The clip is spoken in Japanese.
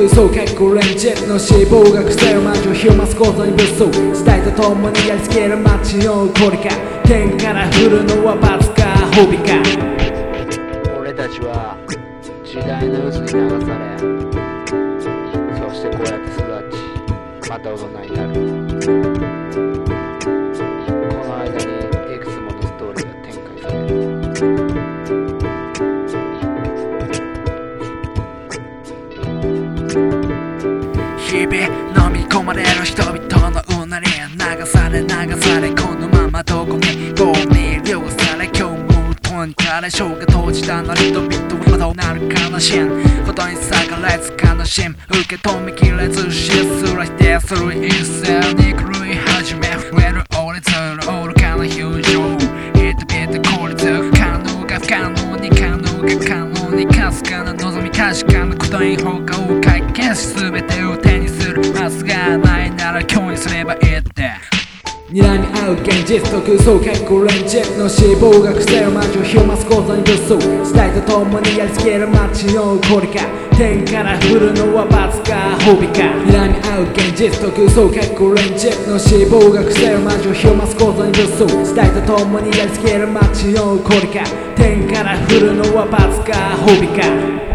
空想結構レンジェットの死亡が癖を魔女ヒューマス構造に物騒時代とともにやりつける街の怒りか天から降るのは罰か褒美か俺たちは時代の渦に流されそしてこうやって育ちまた大人になるこの間にいくつものストーリーが展開される日々飲み込まれる人々のうなり流されこのままどこに棒に凌され今日もとにかれ生が閉じたな人々はどうなる悲しんことに逆らえず悲しむ受け止めきれず死すら否定する一斉に狂い始め増える俺ずる愚かな表情人々凍りつく可能が不可能に可能が可能にかすかな望み確かなことに放課を解決し全てを手にする明日がないなら今日にすればいいって睨み合う現実と空想結構レンジェットの死亡が癖る魔女ヒューマス構造に物騒時代とともにやりつける街の怒りか天から降るのは罰か褒美か睨み合う現実と空想結構レンジェットの死亡が癖る魔女ヒューマス構造に物騒時代とともにやりつける街の怒りか天から降るのは罰か褒美か